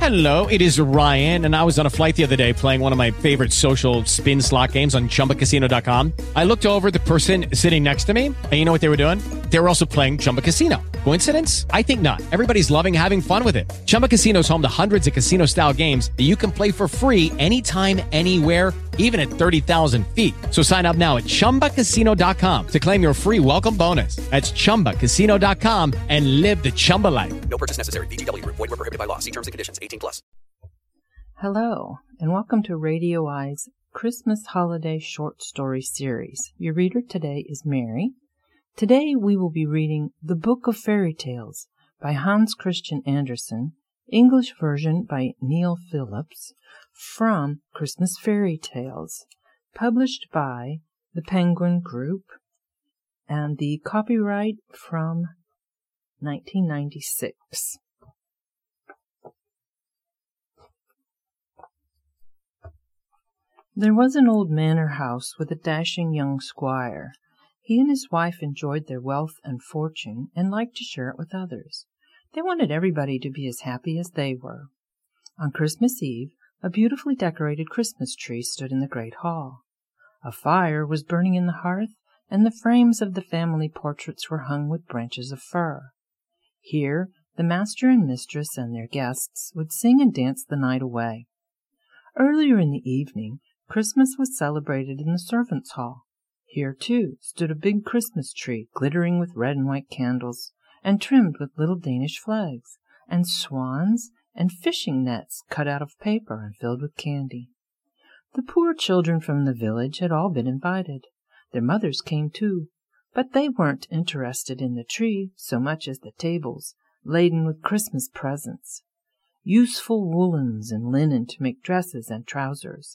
Hello, it is Ryan, and I was on a flight the other day playing one of my favorite social spin slot games on ChumbaCasino.com. I looked over at the person sitting next to me, and you know what they were doing? They were also playing Chumba Casino. Coincidence? I think not. Everybody's loving having fun with it. Chumba Casino is home to hundreds of casino-style games that you can play for free anytime, anywhere, even at 30,000 feet. So sign up now at ChumbaCasino.com to claim your free welcome bonus. That's ChumbaCasino.com and live the Chumba life. No purchase necessary. VGW. Void where prohibited by law. See terms and conditions. 18+. Hello, and welcome to Radio Eye's Christmas Holiday Short Story Series. Your reader today is Mary. Today we will be reading The Book of Fairy Tales by Hans Christian Andersen, English version by Neil Phillips, from Christmas Fairy Tales, published by the Penguin Group, and the copyright from 1996. There was an old manor house with a dashing young squire. He and his wife enjoyed their wealth and fortune and liked to share it with others. They wanted everybody to be as happy as they were. On Christmas Eve, a beautifully decorated Christmas tree stood in the great hall. A fire was burning in the hearth, and the frames of the family portraits were hung with branches of fir. Here, the master and mistress and their guests would sing and dance the night away. Earlier in the evening, Christmas was celebrated in the servants' hall. Here, too, stood a big Christmas tree, glittering with red and white candles, and trimmed with little Danish flags, and swans, and fishing nets cut out of paper and filled with candy. The poor children from the village had all been invited. Their mothers came too, but they weren't interested in the tree so much as the tables, laden with Christmas presents, useful woolens and linen to make dresses and trousers.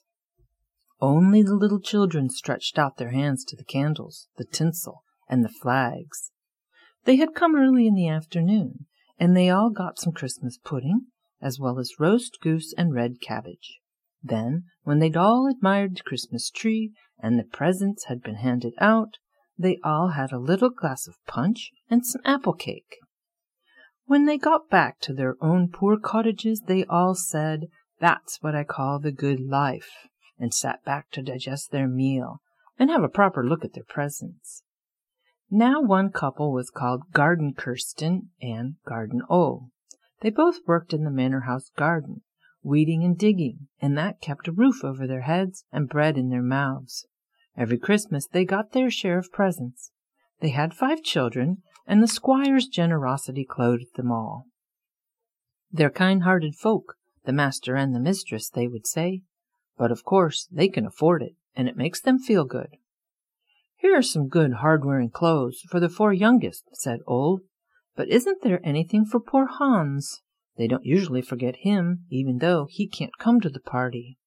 Only the little children stretched out their hands to the candles, the tinsel, and the flags. They had come early in the afternoon, and they all got some Christmas pudding, as well as roast goose and red cabbage. Then, when they'd all admired the Christmas tree, and the presents had been handed out, they all had a little glass of punch and some apple cake. When they got back to their own poor cottages, they all said, "That's what I call the good life," and sat back to digest their meal and have a proper look at their presents. Now one couple was called Garden Kirsten and Garden O. They both worked in the manor house garden, weeding and digging, and that kept a roof over their heads and bread in their mouths. Every Christmas they got their share of presents. They had 5 children, and the squire's generosity clothed them all. "They're kind-hearted folk, the master and the mistress," they would say, "but of course they can afford it, and it makes them feel good." "Here are some good hard-wearing clothes for the 4 youngest," said Ole, "but isn't there anything for poor Hans? They don't usually forget him, even though he can't come to the party."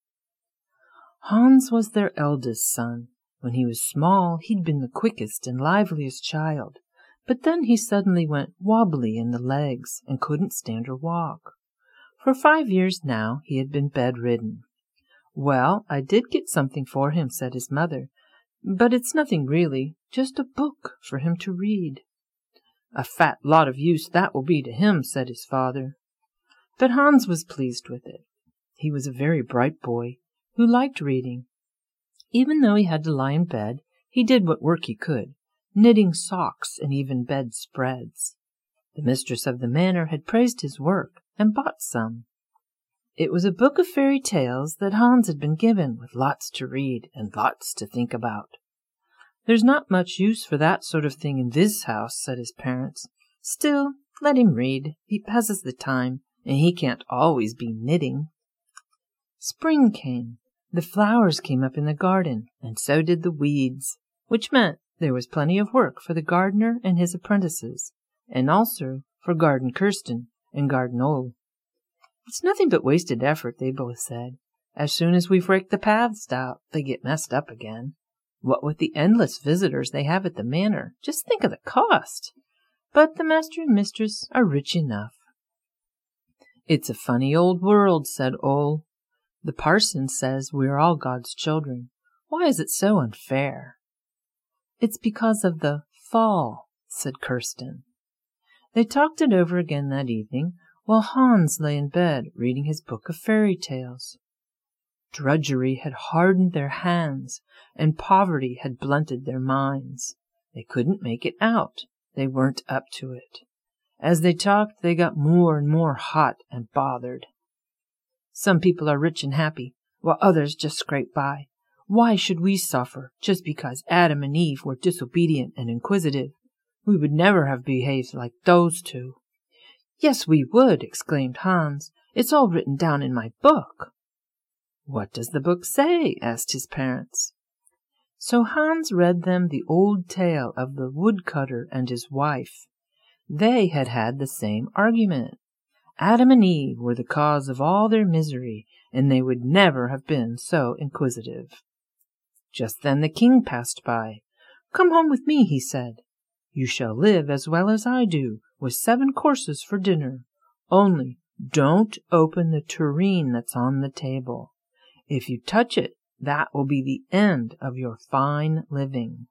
Hans was their eldest son. When he was small, he'd been the quickest and liveliest child, but then he suddenly went wobbly in the legs and couldn't stand or walk. For 5 years now he had been bedridden. "Well, I did get something for him," said his mother, "but it's nothing really, just a book for him to read." "A fat lot of use that will be to him," said his father. But Hans was pleased with it. He was a very bright boy, who liked reading. Even though he had to lie in bed, he did what work he could, knitting socks and even bedspreads. The mistress of the manor had praised his work and bought some. It was a book of fairy tales that Hans had been given, with lots to read and lots to think about. "There's not much use for that sort of thing in this house," said his parents. "Still, let him read. He passes the time, and he can't always be knitting." Spring came. The flowers came up in the garden, and so did the weeds, which meant there was plenty of work for the gardener and his apprentices, and also for Garden Kirsten and Garden Ole. "It's nothing but wasted effort," they both said. "As soon as we've raked the paths out, they get messed up again. What with the endless visitors they have at the manor, just think of the cost! But the master and mistress are rich enough." "It's a funny old world," said Ole. "The parson says we are all God's children. Why is it so unfair?" "It's because of the fall," said Kirsten. They talked it over again that evening, while Hans lay in bed reading his book of fairy tales. Drudgery had hardened their hands, and poverty had blunted their minds. They couldn't make it out. They weren't up to it. As they talked, they got more and more hot and bothered. Some people are rich and happy, while others just scrape by. Why should we suffer just because Adam and Eve were disobedient and inquisitive? We would never have behaved like those two. Yes, we would, exclaimed Hans. It's all written down in my book. What does the book say? Asked his parents. So Hans read them the old tale of the woodcutter and his wife. They had had the same argument. Adam and Eve were the cause of all their misery, and they would never have been so inquisitive. Just then the king passed by. Come home with me, he said. You shall live as well as I do, with 7 courses for dinner. Only don't open the tureen that's on the table. If you touch it, that will be the end of your fine living.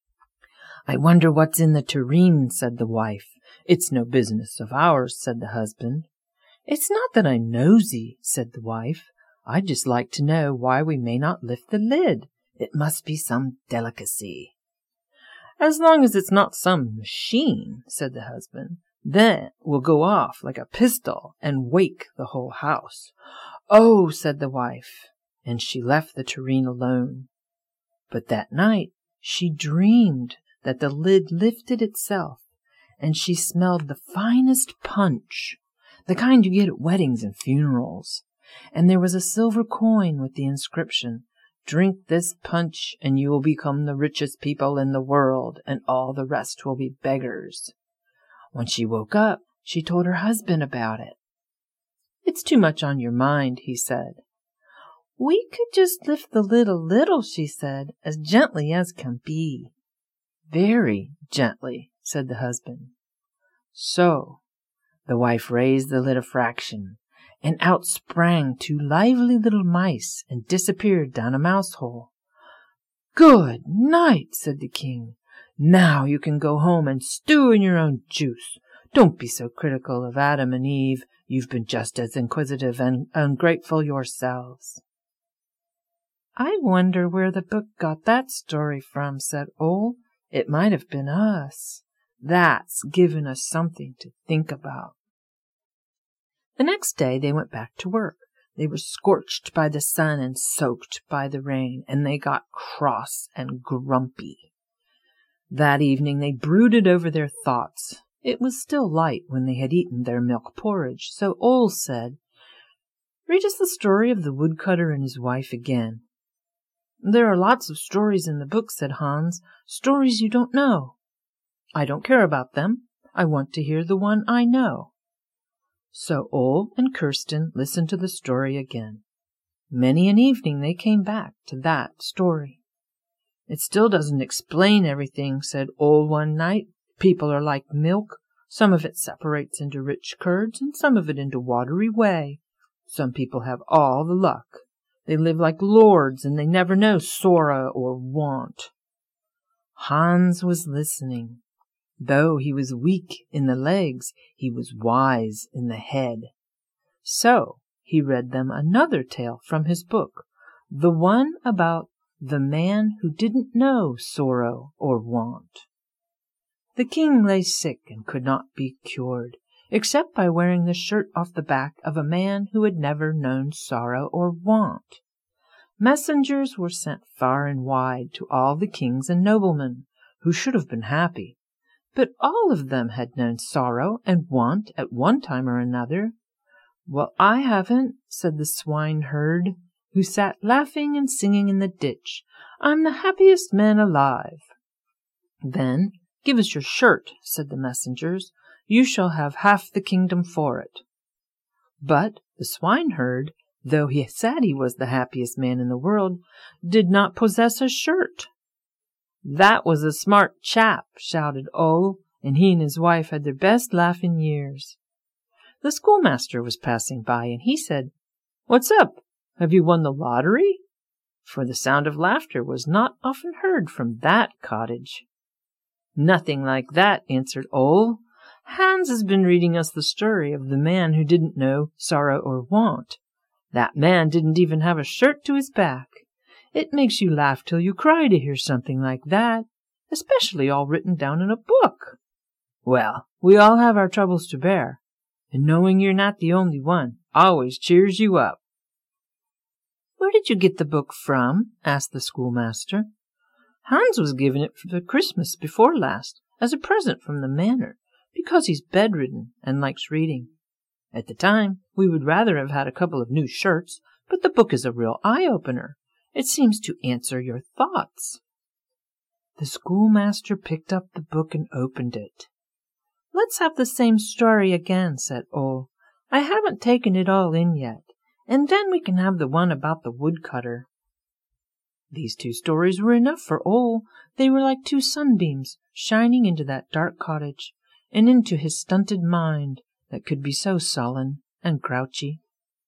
I wonder what's in the tureen, said the wife. It's no business of ours, said the husband. It's not that I'm nosy, said the wife. I'd just like to know why we may not lift the lid. It must be some delicacy. As long as it's not some machine, said the husband, then it will go off like a pistol and wake the whole house. Oh, said the wife, and she left the tureen alone. But that night she dreamed that the lid lifted itself, and she smelled the finest punch, the kind you get at weddings and funerals, and there was a silver coin with the inscription, Drink this punch, and you will become the richest people in the world, and all the rest will be beggars. When she woke up, she told her husband about it. It's too much on your mind, he said. We could just lift the lid a little, she said, as gently as can be. Very gently, said the husband. So the wife raised the lid a fraction, and out sprang 2 lively little mice and disappeared down a mouse hole. Good night, said the king. Now you can go home and stew in your own juice. Don't be so critical of Adam and Eve. You've been just as inquisitive and ungrateful yourselves. I wonder where the book got that story from, said Ole. It might have been us. That's given us something to think about. The next day they went back to work. They were scorched by the sun and soaked by the rain, and they got cross and grumpy. That evening they brooded over their thoughts. It was still light when they had eaten their milk porridge, so Ole said, Read us the story of the woodcutter and his wife again. There are lots of stories in the book, said Hans, stories you don't know. I don't care about them. I want to hear the one I know. So Ole and Kirsten listened to the story again. Many an evening they came back to that story. It still doesn't explain everything, said Ole one night. People are like milk. Some of it separates into rich curds, and some of it into watery whey. Some people have all the luck. They live like lords, and they never know sorrow or want. Hans was listening. Though he was weak in the legs, he was wise in the head. So he read them another tale from his book, the one about the man who didn't know sorrow or want. The king lay sick and could not be cured, except by wearing the shirt off the back of a man who had never known sorrow or want. Messengers were sent far and wide to all the kings and noblemen, who should have been happy. But all of them had known sorrow and want at one time or another. Well, I haven't, said the swineherd, who sat laughing and singing in the ditch. I'm the happiest man alive. Then give us your shirt, said the messengers. You shall have half the kingdom for it. But the swineherd, though he said he was the happiest man in the world, did not possess a shirt. That was a smart chap, shouted Ole, and he and his wife had their best laugh in years. The schoolmaster was passing by, and he said, What's up? Have you won the lottery? For the sound of laughter was not often heard from that cottage. Nothing like that, answered Ole. Hans has been reading us the story of the man who didn't know sorrow or want. That man didn't even have a shirt to his back. It makes you laugh till you cry to hear something like that, especially all written down in a book. Well, we all have our troubles to bear, and knowing you're not the only one always cheers you up." "Where did you get the book from?" asked the schoolmaster. "Hans was given it for Christmas before last as a present from the manor, because he's bedridden and likes reading. At the time, we would rather have had a couple of new shirts, but the book is a real eye-opener. It seems to answer your thoughts." The schoolmaster picked up the book and opened it. "Let's have the same story again," said Ole. "I haven't taken it all in yet, and then we can have the one about the woodcutter." These two stories were enough for Ole. They were like two sunbeams shining into that dark cottage, and into his stunted mind that could be so sullen and grouchy.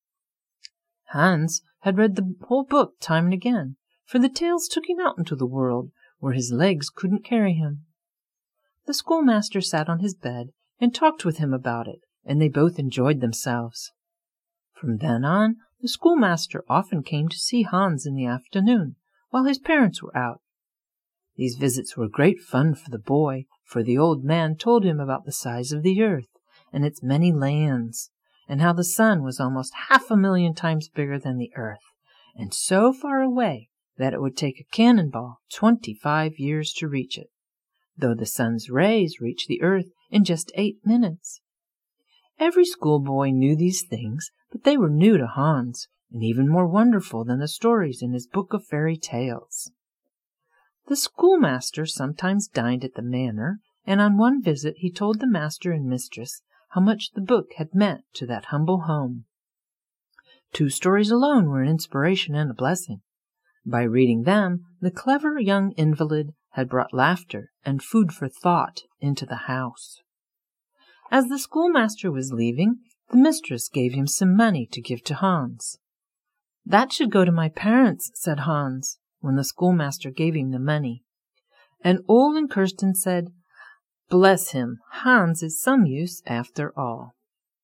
Hans had read the whole book time and again, for the tales took him out into the world where his legs couldn't carry him. The schoolmaster sat on his bed and talked with him about it, and they both enjoyed themselves. From then on, the schoolmaster often came to see Hans in the afternoon, while his parents were out. These visits were great fun for the boy, for the old man told him about the size of the earth and its many lands, and how the sun was almost 500,000 times bigger than the earth, and so far away that it would take a cannonball 25 years to reach it, though the sun's rays reach the earth in just 8 minutes. Every schoolboy knew these things, but they were new to Hans, and even more wonderful than the stories in his book of fairy tales. The schoolmaster sometimes dined at the manor, and on one visit he told the master and mistress how much the book had meant to that humble home. 2 stories alone were an inspiration and a blessing. By reading them, the clever young invalid had brought laughter and food for thought into the house. As the schoolmaster was leaving, the mistress gave him some money to give to Hans. "That should go to my parents," said Hans, when the schoolmaster gave him the money. And Ole and Kirsten said, "Bless him, Hans is some use after all."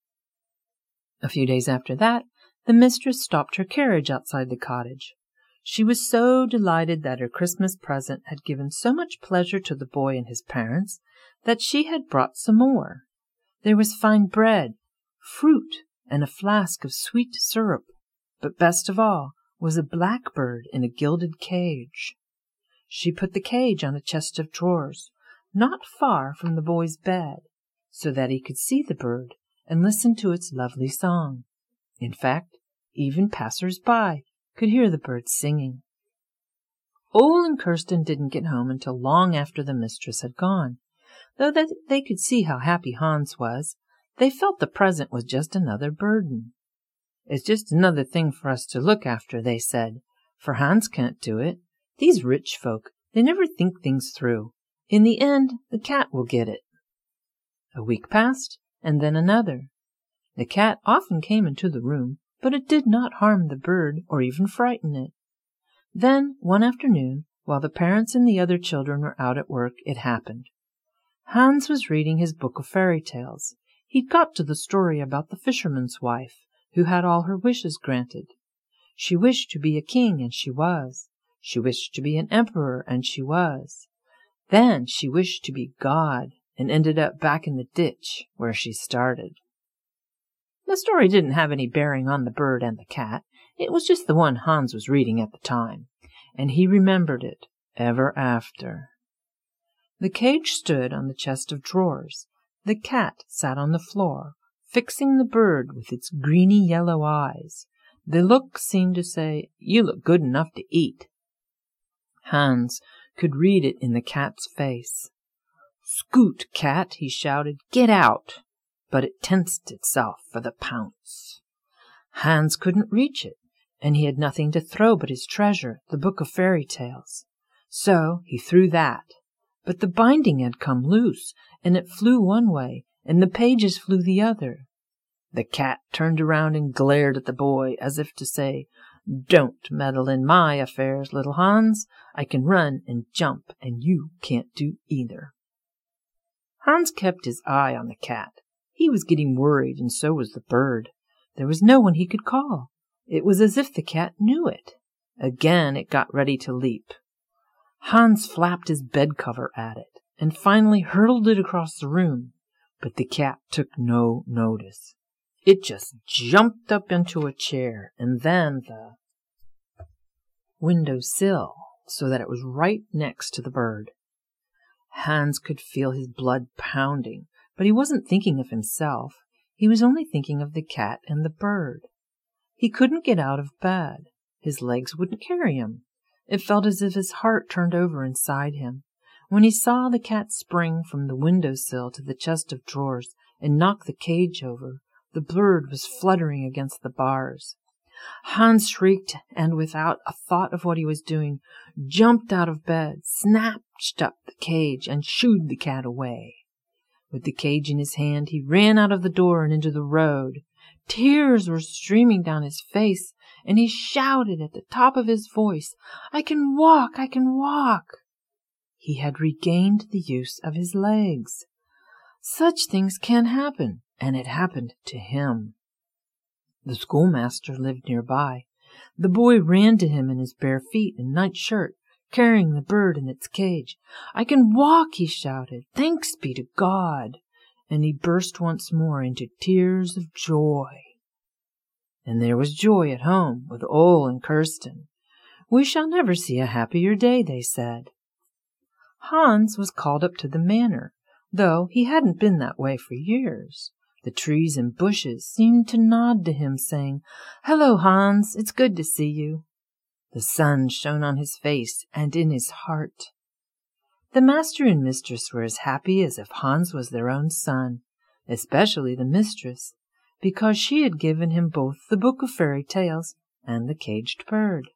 A few days after that, the mistress stopped her carriage outside the cottage. She was so delighted that her Christmas present had given so much pleasure to the boy and his parents that she had brought some more. There was fine bread, fruit, and a flask of sweet syrup, but best of all was a blackbird in a gilded cage. She put the cage on a chest of drawers, not far from the boy's bed, so that he could see the bird and listen to its lovely song. In fact, even passers-by could hear the bird singing. Ole and Kirsten didn't get home until long after the mistress had gone. Though they could see how happy Hans was, they felt the present was just another burden. "It's just another thing for us to look after," they said, "for Hans can't do it. These rich folk, they never think things through. In the end, the cat will get it." A week passed, and then another. The cat often came into the room, but it did not harm the bird or even frighten it. Then, one afternoon, while the parents and the other children were out at work, it happened. Hans was reading his book of fairy tales. He'd got to the story about the fisherman's wife, who had all her wishes granted. She wished to be a king, and she was. She wished to be an emperor, and she was. Then she wished to be God, and ended up back in the ditch where she started. The story didn't have any bearing on the bird and the cat. It was just the one Hans was reading at the time, and he remembered it ever after. The cage stood on the chest of drawers. The cat sat on the floor, fixing the bird with its greeny-yellow eyes. The look seemed to say, "You look good enough to eat." Hans could read it in the cat's face. "Scoot, cat," he shouted, "get out!" But it tensed itself for the pounce. Hans couldn't reach it, and he had nothing to throw but his treasure, the book of fairy tales. So he threw that. But the binding had come loose, and it flew one way, and the pages flew the other. The cat turned around and glared at the boy, as if to say, "Don't meddle in my affairs, little Hans. I can run and jump, and you can't do either." Hans kept his eye on the cat. He was getting worried, and so was the bird. There was no one he could call. It was as if the cat knew it. Again it got ready to leap. Hans flapped his bed cover at it, and finally hurled it across the room, but the cat took no notice. It just jumped up into a chair, and then the window sill, so that it was right next to the bird. Hans could feel his blood pounding, but he wasn't thinking of himself. He was only thinking of the cat and the bird. He couldn't get out of bed. His legs wouldn't carry him. It felt as if his heart turned over inside him. When he saw the cat spring from the window sill to the chest of drawers and knock the cage over, the bird was fluttering against the bars. Hans shrieked, and without a thought of what he was doing, jumped out of bed, snatched up the cage, and shooed the cat away. With the cage in his hand, he ran out of the door and into the road. Tears were streaming down his face, and he shouted at the top of his voice, "I can walk! I can walk!" He had regained the use of his legs. Such things can happen, and it happened to him. The schoolmaster lived nearby. The boy ran to him in his bare feet and nightshirt, carrying the bird in its cage. "I can walk!" he shouted. "Thanks be to God!" And he burst once more into tears of joy. And there was joy at home with Ole and Kirsten. "We shall never see a happier day," they said. Hans was called up to the manor, though he hadn't been that way for years. The trees and bushes seemed to nod to him, saying, "Hello, Hans, it's good to see you." The sun shone on his face and in his heart. The master and mistress were as happy as if Hans was their own son, especially the mistress, because she had given him both the book of fairy tales and the caged bird.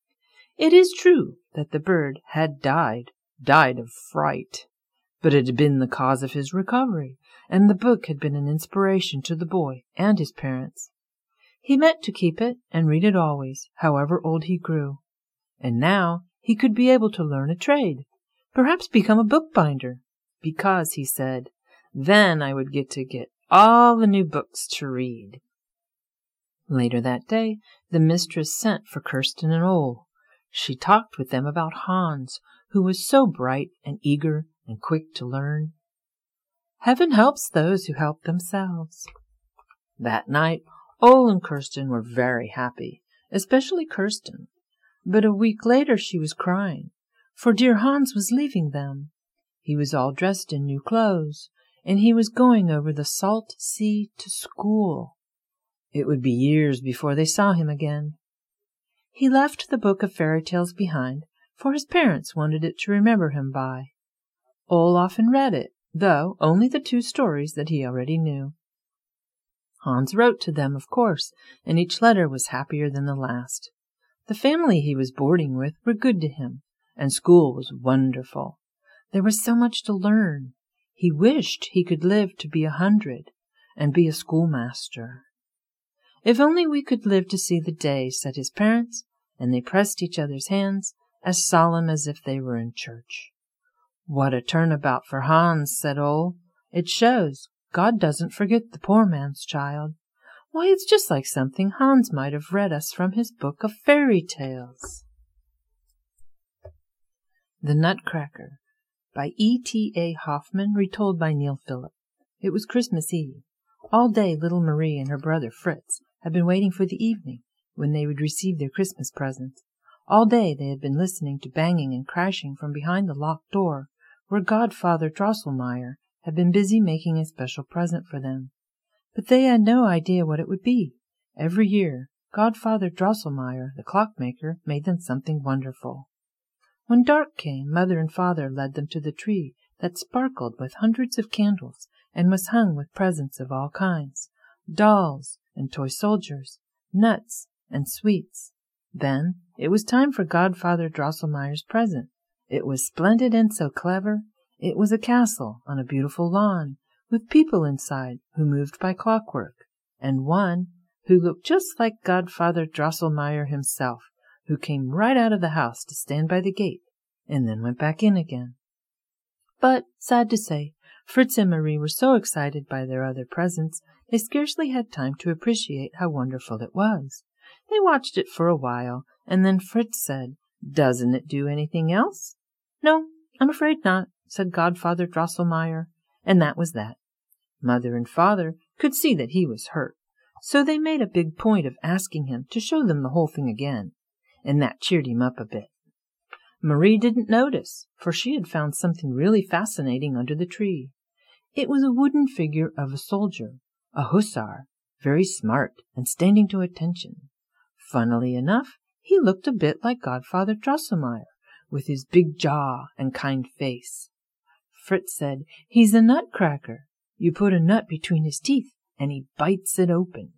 It is true that the bird had died of fright, but it had been the cause of his recovery, and the book had been an inspiration to the boy and his parents. He meant to keep it and read it always, however old he grew. And now he could be able to learn a trade, perhaps become a bookbinder, because, he said, then I would get all the new books to read. Later that day, the mistress sent for Kirsten and Ole. She talked with them about Hans, who was so bright and eager and quick to learn. Heaven helps those who help themselves. That night, Ole and Kirsten were very happy, especially Kirsten. But a week later she was crying, for dear Hans was leaving them. He was all dressed in new clothes, and he was going over the salt sea to school. It would be years before they saw him again. He left the book of fairy tales behind, for his parents wanted it to remember him by. Ole often read it, though only the 2 stories that he already knew. Hans wrote to them, of course, and each letter was happier than the last. The family he was boarding with were good to him, and school was wonderful. There was so much to learn. He wished he could live to be 100 and be a schoolmaster. "If only we could live to see the day," said his parents, and they pressed each other's hands, as solemn as if they were in church. "What a turnabout for Hans," said Ole. "It shows God doesn't forget the poor man's child. Why, it's just like something Hans might have read us from his book of fairy tales." The Nutcracker by E.T.A. Hoffman, retold by Neil Phillip. It was Christmas Eve. All day little Marie and her brother Fritz had been waiting for the evening when they would receive their Christmas presents. All day they had been listening to banging and crashing from behind the locked door, where Godfather Drosselmeyer had been busy making a special present for them. But they had no idea what it would be. Every year, Godfather Drosselmeyer, the clockmaker, made them something wonderful. When dark came, Mother and Father led them to the tree that sparkled with hundreds of candles and was hung with presents of all kinds, dolls and toy soldiers, nuts and sweets. Then it was time for Godfather Drosselmeyer's present. It was splendid and so clever. It was a castle on a beautiful lawn, with people inside who moved by clockwork, and one who looked just like Godfather Drosselmeyer himself, who came right out of the house to stand by the gate, and then went back in again. But, sad to say, Fritz and Marie were so excited by their other presents, they scarcely had time to appreciate how wonderful it was. They watched it for a while, and then Fritz said, "Doesn't it do anything else?" "No, I'm afraid not," said Godfather Drosselmeyer, and that was that. Mother and Father could see that he was hurt, so they made a big point of asking him to show them the whole thing again, and that cheered him up a bit. Marie didn't notice, for she had found something really fascinating under the tree. It was a wooden figure of a soldier, a hussar, very smart and standing to attention. Funnily enough, he looked a bit like Godfather Drosselmeyer, with his big jaw and kind face. Fritz said, "He's a nutcracker. You put a nut between his teeth, and he bites it open."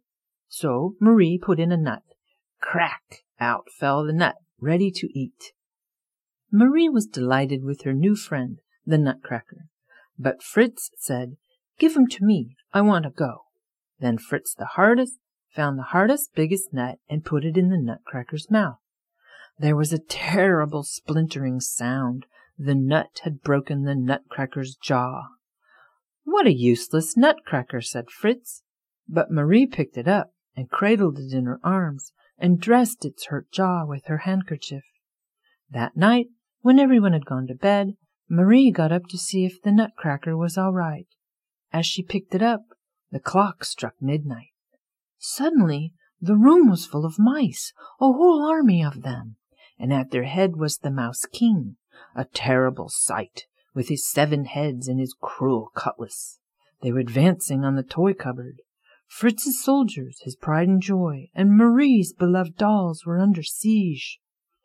So Marie put in a nut. Crack! Out fell the nut, ready to eat. Marie was delighted with her new friend, the nutcracker. But Fritz said, "Give him to me. I want to go." Then Fritz found the hardest, biggest nut and put it in the nutcracker's mouth. There was a terrible splintering sound. The nut had broken the nutcracker's jaw. "What a useless nutcracker," said Fritz. But Marie picked it up and cradled it in her arms and dressed its hurt jaw with her handkerchief. That night, when everyone had gone to bed, Marie got up to see if the nutcracker was all right. As she picked it up, the clock struck midnight. Suddenly, the room was full of mice, a whole army of them, and at their head was the Mouse King, a terrible sight, with his 7 heads and his cruel cutlass. They were advancing on the toy cupboard. Fritz's soldiers, his pride and joy, and Marie's beloved dolls were under siege.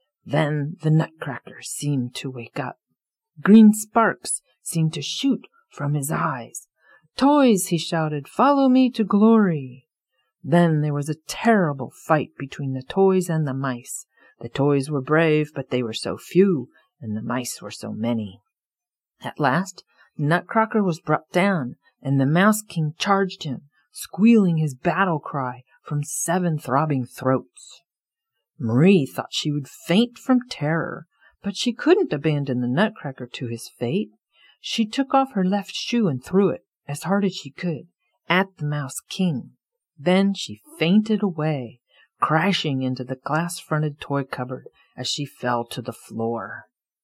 Then the nutcracker seemed to wake up. Green sparks seemed to shoot from his eyes. "Toys," he shouted, "follow me to glory." Then there was a terrible fight between the toys and the mice. The toys were brave, but they were so few, and the mice were so many. At last, the nutcracker was brought down, and the Mouse King charged him, squealing his battle cry from 7 throbbing throats. Marie thought she would faint from terror, but she couldn't abandon the nutcracker to his fate. She took off her left shoe and threw it, as hard as she could, at the Mouse King. Then she fainted away, crashing into the glass-fronted toy cupboard as she fell to the floor.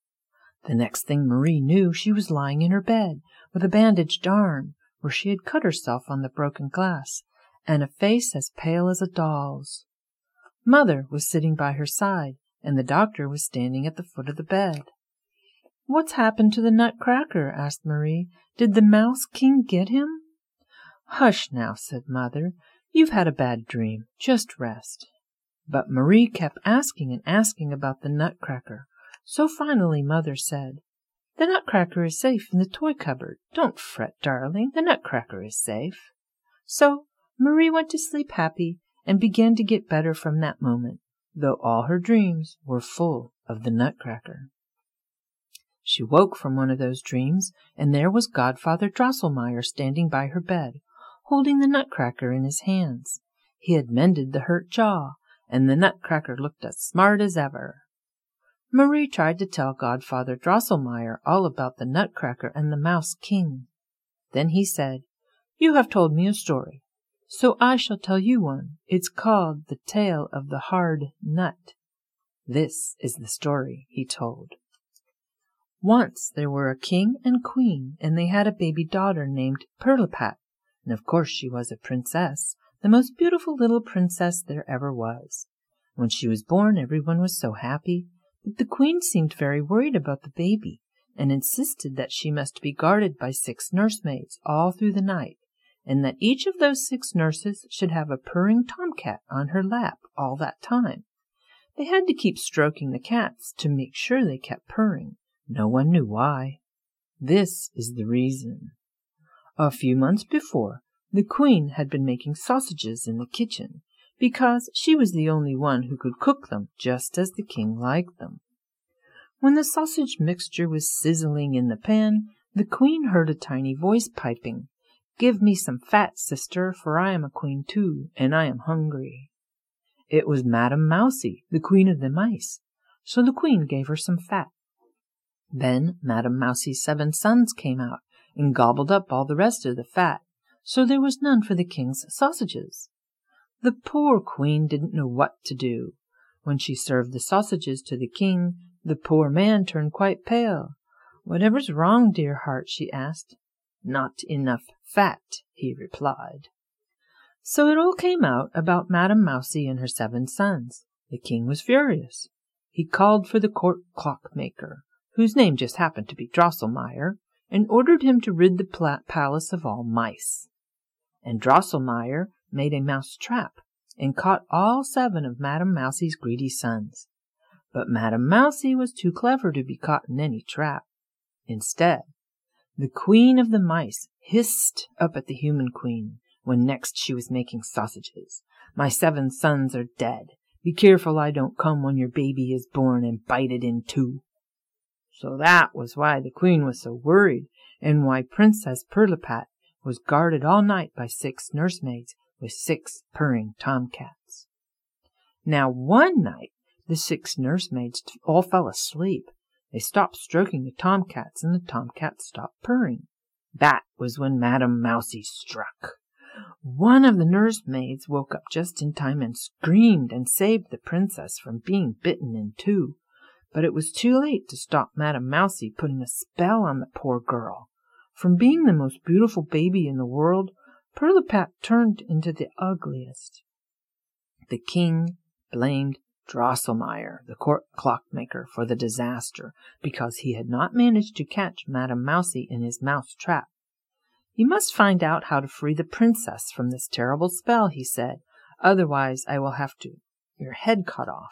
The next thing Marie knew, she was lying in her bed, with a bandaged arm, where she had cut herself on the broken glass, and a face as pale as a doll's. Mother was sitting by her side, and the doctor was standing at the foot of the bed. "What's happened to the nutcracker?" asked Marie. "Did the Mouse King get him?" "Hush now," said Mother. "You've had a bad dream. Just rest." But Marie kept asking and asking about the nutcracker. So finally Mother said, "The nutcracker is safe in the toy cupboard. Don't fret, darling. The nutcracker is safe." So Marie went to sleep happy and began to get better from that moment, though all her dreams were full of the nutcracker. She woke from one of those dreams, and there was Godfather Drosselmeyer standing by her bed, holding the nutcracker in his hands. He had mended the hurt jaw, and the nutcracker looked as smart as ever. Marie tried to tell Godfather Drosselmeyer all about the nutcracker and the Mouse King. Then he said, "You have told me a story, so I shall tell you one. It's called The Tale of the Hard Nut." This is the story he told. Once there were a king and queen, and they had a baby daughter named Pirlipat, and of course she was a princess, the most beautiful little princess there ever was. When she was born, everyone was so happy, but the queen seemed very worried about the baby, and insisted that she must be guarded by 6 nursemaids all through the night, and that each of those 6 nurses should have a purring tomcat on her lap all that time. They had to keep stroking the cats to make sure they kept purring. No one knew why. This is the reason. A few months before, the queen had been making sausages in the kitchen, because she was the only one who could cook them just as the king liked them. When the sausage mixture was sizzling in the pan, the queen heard a tiny voice piping, "Give me some fat, sister, for I am a queen too, and I am hungry." It was Madame Mousie, the queen of the mice, so the queen gave her some fat. Then Madame Mousie's 7 sons came out and gobbled up all the rest of the fat, so there was none for the king's sausages. The poor queen didn't know what to do. When she served the sausages to the king, the poor man turned quite pale. "Whatever's wrong, dear heart?" she asked. "Not enough fat," he replied. So it all came out about Madame Mousie and her 7 sons. The king was furious. He called for the court clockmaker, whose name just happened to be Drosselmeyer, and ordered him to rid the palace of all mice. And Drosselmeyer made a mouse trap, and caught all 7 of Madame Mousie's greedy sons. But Madame Mousie was too clever to be caught in any trap. Instead, the queen of the mice hissed up at the human queen when next she was making sausages. "My 7 sons are dead. Be careful I don't come when your baby is born and bite it in 2. So that was why the queen was so worried, and why Princess Pirlipat was guarded all night by 6 nursemaids with 6 purring tomcats. Now one night the 6 nursemaids all fell asleep. They stopped stroking the tomcats, and the tomcats stopped purring. That was when Madame Mousie struck. One of the nursemaids woke up just in time and screamed and saved the princess from being bitten in 2. But it was too late to stop Madame Mousie putting a spell on the poor girl. From being the most beautiful baby in the world, Pirlipat turned into the ugliest. The king blamed Drosselmeyer, the court clockmaker, for the disaster, because he had not managed to catch Madame Mousie in his mouse trap. "You must find out how to free the princess from this terrible spell," he said. "Otherwise I will have your head cut off."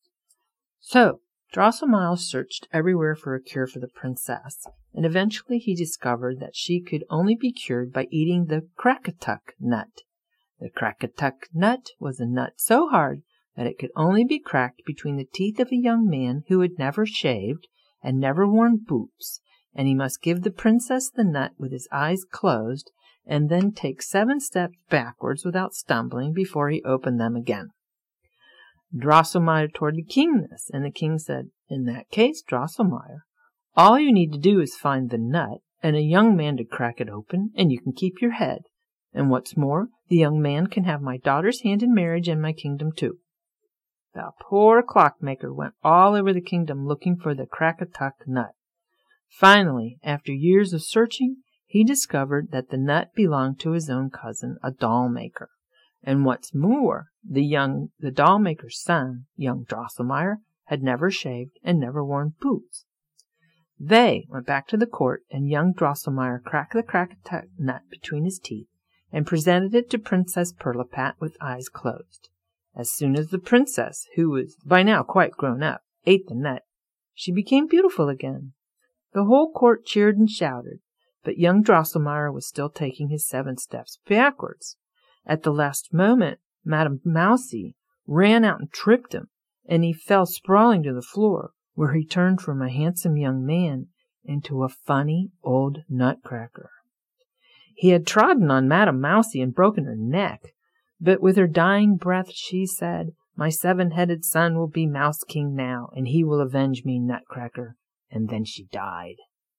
So Drosselmeyer searched everywhere for a cure for the princess, and eventually he discovered that she could only be cured by eating the Krakatuk nut. The Krakatuk nut was a nut so hard that it could only be cracked between the teeth of a young man who had never shaved and never worn boots, and he must give the princess the nut with his eyes closed, and then take 7 steps backwards without stumbling before he opened them again. Drosselmeyer told the king this, and the king said, "In that case, Drosselmeyer, all you need to do is find the nut and a young man to crack it open, and you can keep your head. And what's more, the young man can have my daughter's hand in marriage and my kingdom too." The poor clockmaker went all over the kingdom looking for the Krakatuk nut. Finally, after years of searching, he discovered that the nut belonged to his own cousin, a doll maker. And what's more, the doll maker's son, young Drosselmeyer, had never shaved and never worn boots. They went back to the court, and young Drosselmeyer cracked the Krakatuk nut between his teeth and presented it to Princess Pirlipat with eyes closed. As soon as the princess, who was by now quite grown up, ate the nut, she became beautiful again. The whole court cheered and shouted, but young Drosselmeyer was still taking his 7 steps backwards. At the last moment, Madame Mousie ran out and tripped him, and he fell sprawling to the floor, where he turned from a handsome young man into a funny old nutcracker. He had trodden on Madame Mousie and broken her neck, but with her dying breath she said, "My 7-headed son will be Mouse King now, and he will avenge me, Nutcracker." And then she died.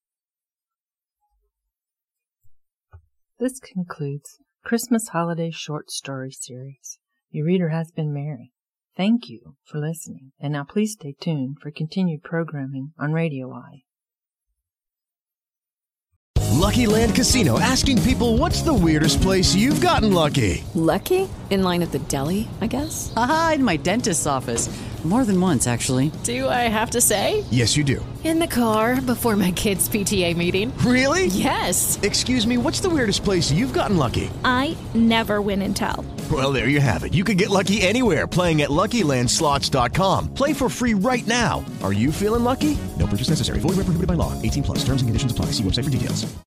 This concludes Christmas Holiday Short Story Series. Your reader has been Mary. Thank you for listening, and now please stay tuned for continued programming on Radio Eye. Lucky Land Casino, asking people, what's the weirdest place you've gotten lucky? Lucky? In line at the deli, I guess? Aha, in my dentist's office. More than once, actually. Do I have to say? Yes, you do. In the car before my kids' PTA meeting. Really? Yes. Excuse me, what's the weirdest place you've gotten lucky? I never win and tell. Well, there you have it. You can get lucky anywhere, playing at LuckyLandSlots.com. Play for free right now. Are you feeling lucky? No purchase necessary. Void where prohibited by law. 18+. Terms and conditions apply. See website for details.